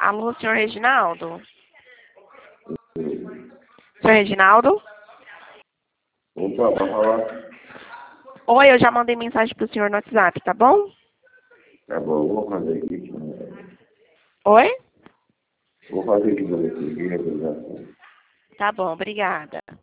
Alô, senhor Reginaldo? Senhor Reginaldo? Opa, pode falar? Oi, eu já mandei mensagem pro senhor no WhatsApp, tá bom? Tá bom, vou fazer aqui. Oi? Vou fazer aqui para você, aqui, representação. Tá bom, obrigada.